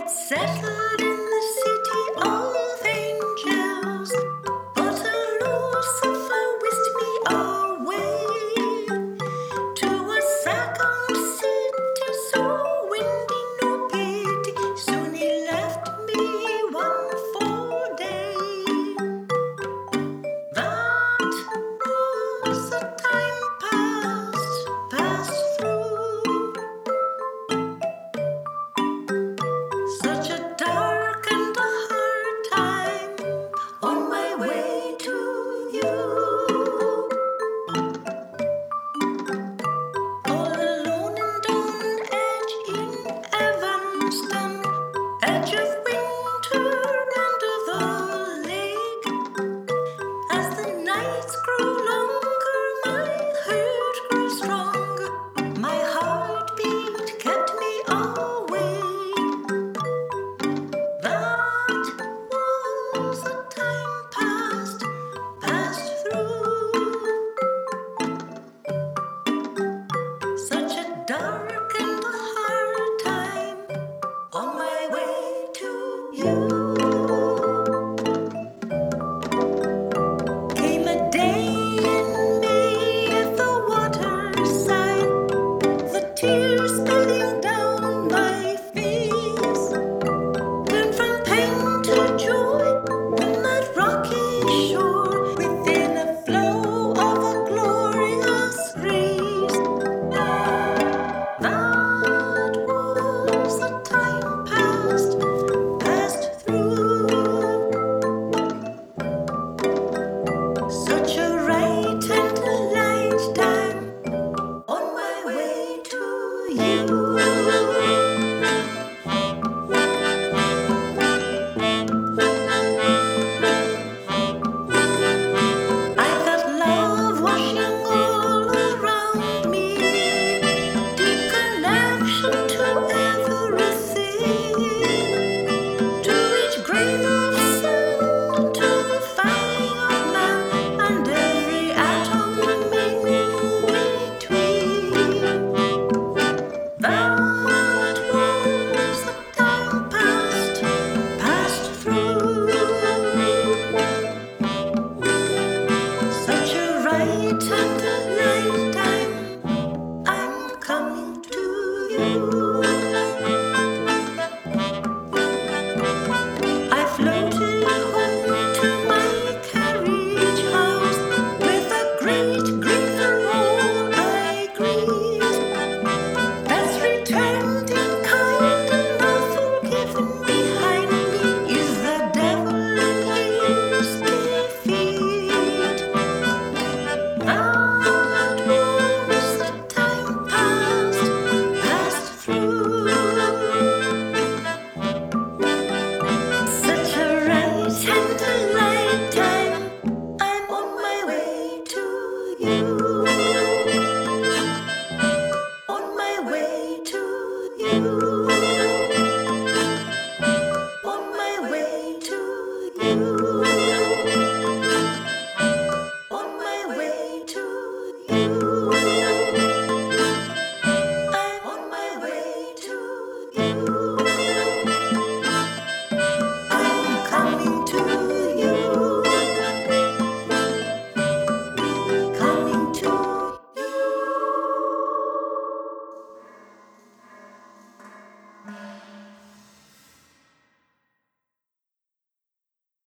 Settled in the city of angels, but Lucifer whisked me away to a second city so windy, no pity. Soon he left me one full day. That was a time passed through. Such a dark and a hard time on my way to you. All alone and on edge in Evanston, edge of winter under the lake. As the nights grew longer, my hurt grew stronger. My heartbeat kept me awake. That was a time